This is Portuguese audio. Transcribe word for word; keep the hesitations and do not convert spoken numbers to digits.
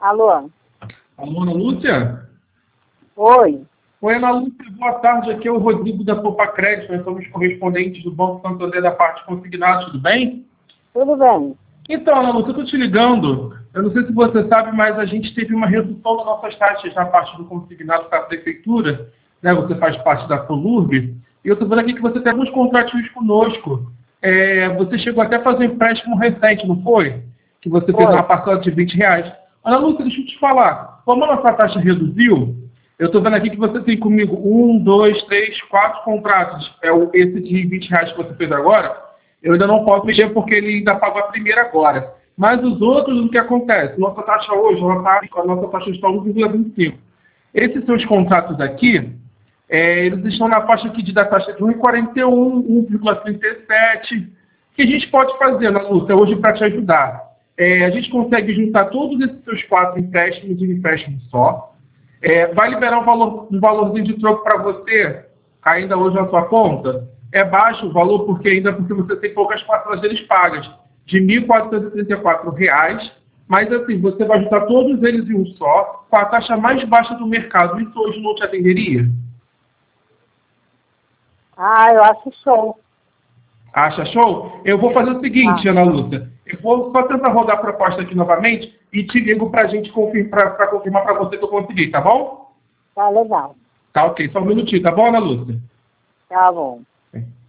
Alô? Alô, Ana Lúcia? Oi. Oi, Ana Lúcia, boa tarde. Aqui é o Rodrigo da Poupa Crédito. Nós somos correspondentes do Banco Santander da parte consignada, tudo bem? Tudo bem? Então, Ana Lúcia, eu estou te ligando. Eu não sei se você sabe, mas a gente teve uma redução das nossas taxas na parte do consignado para a prefeitura. Né? Você faz parte da Colurb. E eu estou vendo aqui que você tem alguns contratinhos conosco. É, você chegou até a fazer um empréstimo recente, não foi? Que você fez Foi. uma parcela de vinte reais. Ana Lúcia, deixa eu te falar. Como a nossa taxa reduziu, eu estou vendo aqui que você tem comigo um, dois, três, quatro contratos. É o, esse de vinte reais que você fez agora. Eu ainda não posso mexer porque ele ainda pagou a primeira agora. Mas os outros, o que acontece? Nossa taxa hoje, ela tá, a nossa taxa está um vírgula vinte e cinco. Esses seus contratos aqui, é, eles estão na faixa aqui de, da taxa de um vírgula quarenta e um, um vírgula trinta e sete. O que a gente pode fazer, Ana Lúcia, hoje para te ajudar? É, a gente consegue juntar todos esses seus quatro empréstimos em um empréstimo só. É, vai liberar um, valor, um valorzinho de troco para você, ainda hoje na sua conta. É baixo o valor porque ainda porque você tem poucas parcelas deles pagas, de mil quatrocentos e trinta e quatro reais. Mas assim, você vai juntar todos eles em um só, com a taxa mais baixa do mercado. Isso hoje não te atenderia? Ah, eu acho show. Acha show? Eu vou fazer o seguinte, Ah. Ana Lúcia. Eu vou só tentar rodar a proposta aqui novamente e te ligo para a gente confirmar, para confirmar para você que eu consegui, tá bom? Tá legal. Tá ok, só um minutinho, tá bom, Ana Lúcia? Tá bom. É.